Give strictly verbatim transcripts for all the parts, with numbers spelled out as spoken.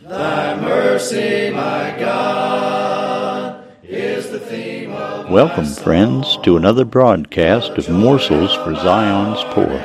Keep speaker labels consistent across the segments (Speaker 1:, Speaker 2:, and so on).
Speaker 1: Thy mercy, my God, is the theme of
Speaker 2: Welcome, friends, to another broadcast of Morsels for Zion's Poor.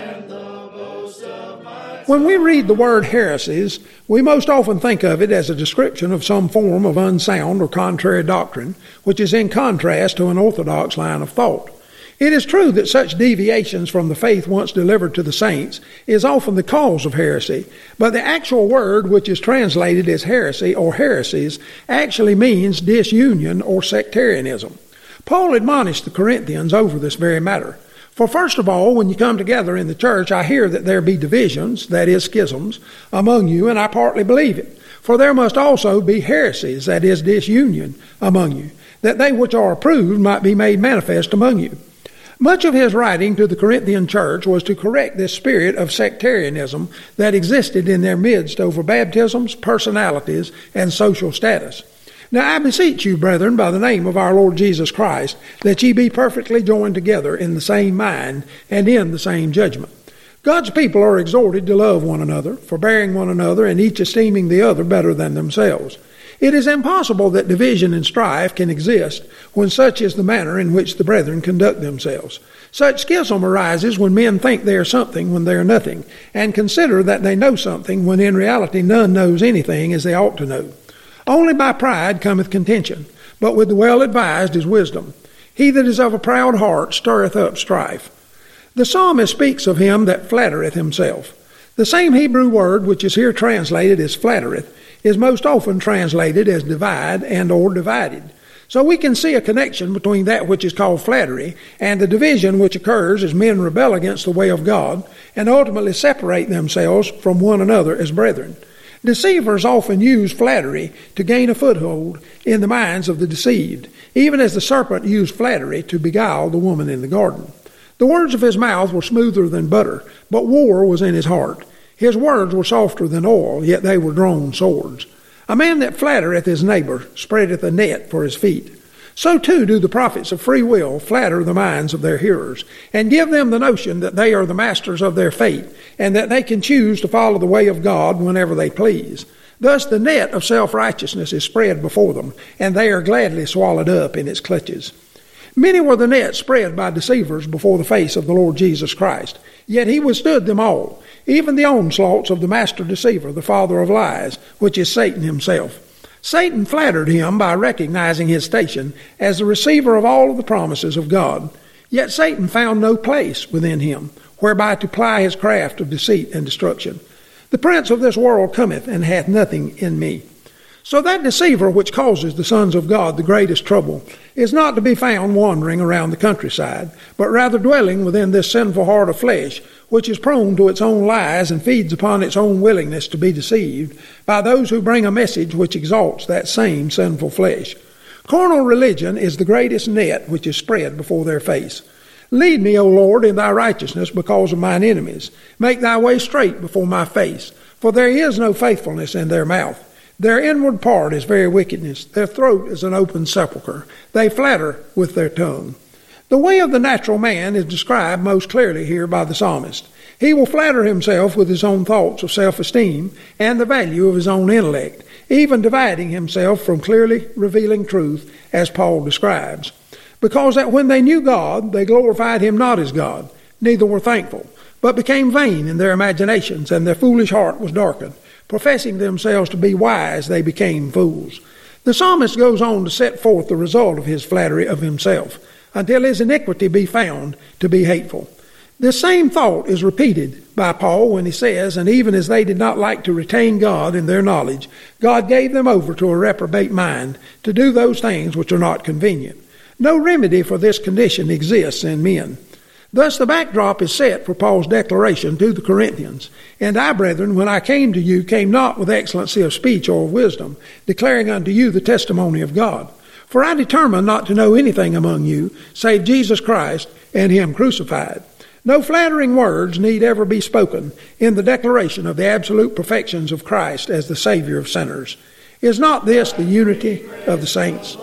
Speaker 3: When we read the word heresies, we most often think of it as a description of some form of unsound or contrary doctrine, which is in contrast to an orthodox line of thought. It is true that such deviations from the faith once delivered to the saints is often the cause of heresy, but the actual word which is translated as heresy or heresies actually means disunion or sectarianism. Paul admonished the Corinthians over this very matter. For first of all, when you come together in the church, I hear that there be divisions, that is, schisms, among you, and I partly believe it. For there must also be heresies, that is, disunion, among you, that they which are approved might be made manifest among you. Much of his writing to the Corinthian church was to correct this spirit of sectarianism that existed in their midst over baptisms, personalities, and social status. Now I beseech you, brethren, by the name of our Lord Jesus Christ, that ye be perfectly joined together in the same mind and in the same judgment. God's people are exhorted to love one another, forbearing one another, and each esteeming the other better than themselves. It is impossible that division and strife can exist when such is the manner in which the brethren conduct themselves. Such schism arises when men think they are something when they are nothing, and consider that they know something when in reality none knows anything as they ought to know. Only by pride cometh contention, but with the well-advised is wisdom. He that is of a proud heart stirreth up strife. The psalmist speaks of him that flattereth himself. The same Hebrew word which is here translated as flattereth is most often translated as divide and or divided. So we can see a connection between that which is called flattery and the division which occurs as men rebel against the way of God and ultimately separate themselves from one another as brethren. Deceivers often use flattery to gain a foothold in the minds of the deceived, even as the serpent used flattery to beguile the woman in the garden. The words of his mouth were smoother than butter, but war was in his heart. His words were softer than oil, yet they were drawn swords. A man that flattereth his neighbor spreadeth a net for his feet. So too do the prophets of free will flatter the minds of their hearers, and give them the notion that they are the masters of their fate, and that they can choose to follow the way of God whenever they please. Thus the net of self-righteousness is spread before them, and they are gladly swallowed up in its clutches. Many were the nets spread by deceivers before the face of the Lord Jesus Christ, yet he withstood them all, even the onslaughts of the master deceiver, the father of lies, which is Satan himself. Satan flattered him by recognizing his station as the receiver of all of the promises of God, yet Satan found no place within him, whereby to ply his craft of deceit and destruction. The prince of this world cometh, and hath nothing in me. So that deceiver which causes the sons of God the greatest trouble is not to be found wandering around the countryside, but rather dwelling within this sinful heart of flesh, which is prone to its own lies and feeds upon its own willingness to be deceived by those who bring a message which exalts that same sinful flesh. Carnal religion is the greatest net which is spread before their face. Lead me, O Lord, in thy righteousness because of mine enemies. Make thy way straight before my face, for there is no faithfulness in their mouth. Their inward part is very wickedness. Their throat is an open sepulchre. They flatter with their tongue. The way of the natural man is described most clearly here by the psalmist. He will flatter himself with his own thoughts of self-esteem and the value of his own intellect, even dividing himself from clearly revealing truth, as Paul describes. Because that when they knew God, they glorified him not as God, neither were thankful, but became vain in their imaginations, and their foolish heart was darkened. Professing themselves to be wise, they became fools. The psalmist goes on to set forth the result of his flattery of himself, until his iniquity be found to be hateful. This same thought is repeated by Paul when he says, and even as they did not like to retain God in their knowledge, God gave them over to a reprobate mind to do those things which are not convenient. No remedy for this condition exists in men. Thus the backdrop is set for Paul's declaration to the Corinthians. And I, brethren, when I came to you, came not with excellency of speech or of wisdom, declaring unto you the testimony of God. For I determined not to know anything among you, save Jesus Christ and him crucified. No flattering words need ever be spoken in the declaration of the absolute perfections of Christ as the Savior of sinners. Is not this the unity of the saints?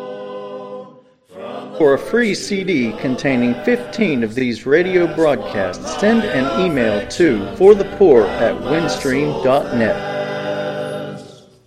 Speaker 4: For a free C D containing fifteen of these radio broadcasts, send an email to forthepoor at windstream dot net.